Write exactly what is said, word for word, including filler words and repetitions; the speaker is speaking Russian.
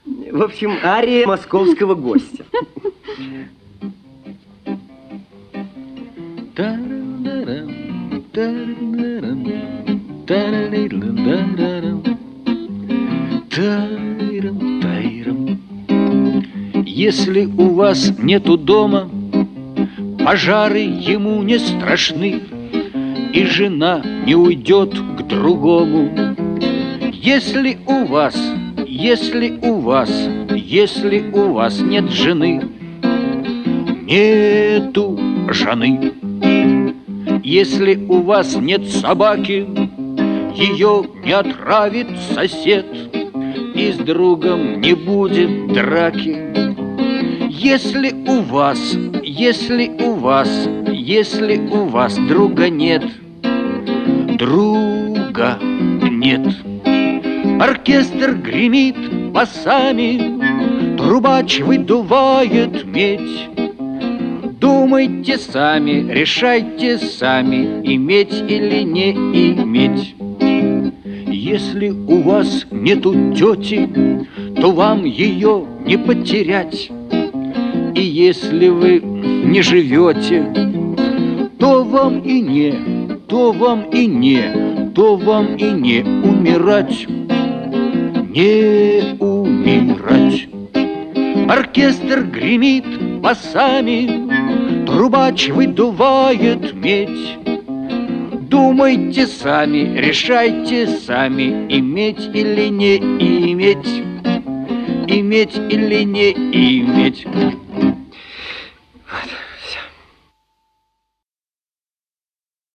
В общем, ария московского гостя. Если у вас нету дома, пожары ему не страшны, и жена не уйдет к другому. Если у вас, если у вас, если у вас нет жены, нету жены. Если у вас нет собаки, ее не отравит сосед, и с другом не будет драки. Если у вас, если у вас, если у вас друга нет, друга нет. Оркестр гремит басами, трубач выдувает медь. Думайте сами, решайте сами, иметь или не иметь. Если у вас нету тети, то вам ее не потерять. И если вы не живете, то вам и не, то вам и не, то вам и не умирать. Не умирать. Оркестр гремит басами, трубач выдувает медь. Думайте сами, решайте сами, иметь или не иметь, иметь или не иметь.